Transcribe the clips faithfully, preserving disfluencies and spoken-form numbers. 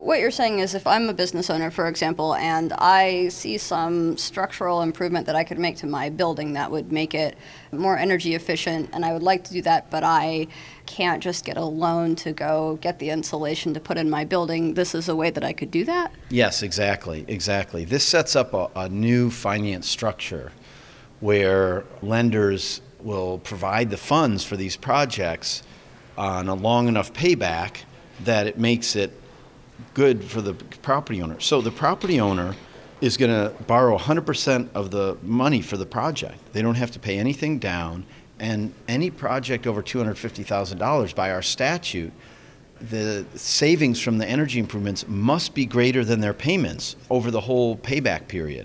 what you're saying is if I'm a business owner, for example, and I see some structural improvement that I could make to my building that would make it more energy efficient, and I would like to do that, but I can't just get a loan to go get the insulation to put in my building, this is a way that I could do that? Yes, exactly, exactly. This sets up a, a new finance structure where lenders will provide the funds for these projects on a long enough payback that it makes it good for the property owner. So the property owner is going to borrow one hundred percent of the money for the project. They don't have to pay anything down, and any project over two hundred fifty thousand dollars by our statute, the savings from the energy improvements must be greater than their payments over the whole payback period.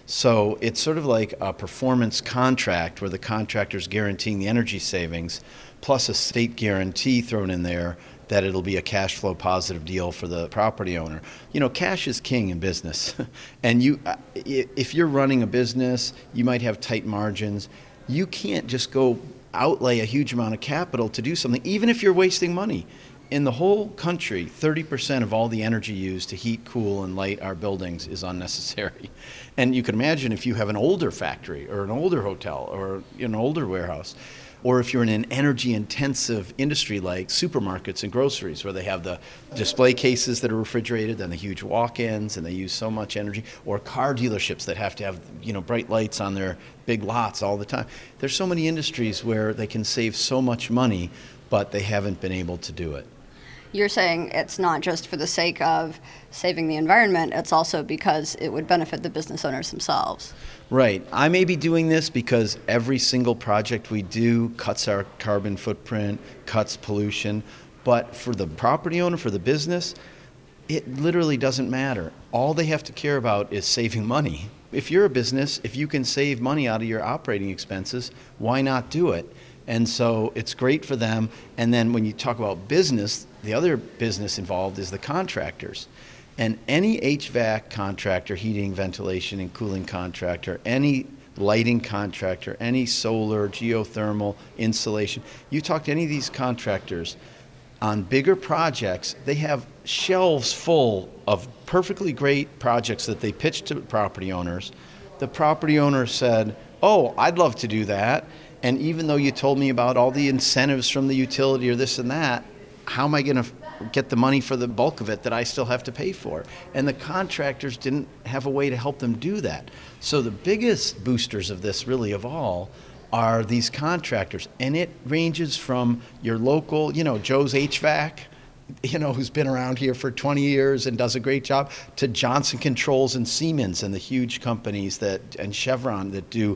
So it's sort of like a performance contract where the contractor's guaranteeing the energy savings plus a state guarantee thrown in there that it'll be a cash flow positive deal for the property owner. You know, cash is king in business. And you, if you're running a business, you might have tight margins. You can't just go outlay a huge amount of capital to do something, even if you're wasting money. In the whole country, thirty percent of all the energy used to heat, cool, and light our buildings is unnecessary. And you can imagine if you have an older factory or an older hotel or an older warehouse, or if you're in an energy-intensive industry like supermarkets and groceries where they have the display cases that are refrigerated and the huge walk-ins and they use so much energy, or car dealerships that have to have, you know, bright lights on their big lots all the time. There's so many industries where they can save so much money, but they haven't been able to do it. You're saying it's not just for the sake of saving the environment, it's also because it would benefit the business owners themselves. Right. I may be doing this because every single project we do cuts our carbon footprint, cuts pollution, but for the property owner, for the business, it literally doesn't matter. All they have to care about is saving money. If you're a business, if you can save money out of your operating expenses, why not do it? And so it's great for them. And then when you talk about business, the other business involved is the contractors. And any H V A C contractor, heating, ventilation, and cooling contractor, any lighting contractor, any solar, geothermal, insulation, you talk to any of these contractors on bigger projects, they have shelves full of perfectly great projects that they pitch to property owners. The property owner said, oh, I'd love to do that. And even though you told me about all the incentives from the utility or this and that, how am I going to get the money for the bulk of it that I still have to pay for? And the contractors didn't have a way to help them do that. So the biggest boosters of this, really, of all, are these contractors. And it ranges from your local, you know, Joe's H V A C, you know, who's been around here for twenty years and does a great job, to Johnson Controls and Siemens and the huge companies that, and Chevron that do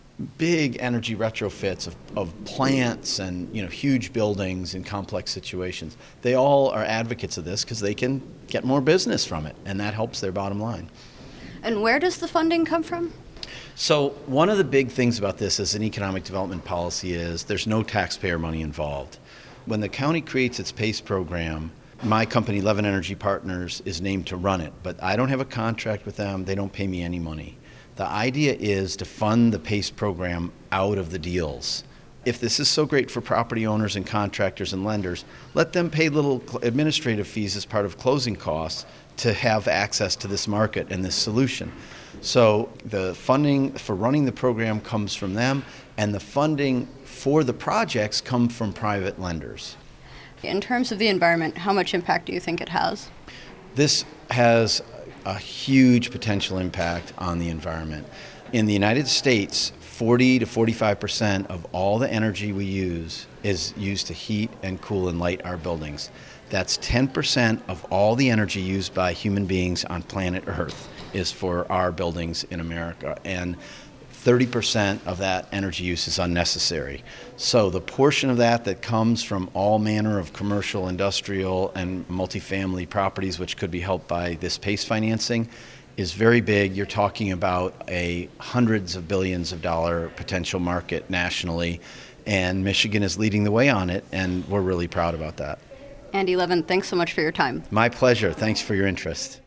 big energy retrofits of, of plants and, you know, huge buildings in complex situations. They all are advocates of this because they can get more business from it, and that helps their bottom line. And where does the funding come from? So one of the big things about this as an economic development policy is there's no taxpayer money involved. When the county creates its PACE program, my company, Levin Energy Partners, is named to run it, but I don't have a contract with them. They don't pay me any money. The idea is to fund the PACE program out of the deals. If this is so great for property owners and contractors and lenders, let them pay little administrative fees as part of closing costs to have access to this market and this solution. So the funding for running the program comes from them, and the funding for the projects come from private lenders. In terms of the environment, how much impact do you think it has? This has a huge potential impact on the environment. In the United States, forty to forty-five percent of all the energy we use is used to heat and cool and light our buildings. That's ten percent of all the energy used by human beings on planet Earth is for our buildings in America. And thirty percent of that energy use is unnecessary. So the portion of that that comes from all manner of commercial, industrial, and multifamily properties, which could be helped by this PACE financing, is very big. You're talking about a hundreds of billions of dollar potential market nationally, and Michigan is leading the way on it, and we're really proud about that. Andy Levin, thanks so much for your time. My pleasure. Thanks for your interest.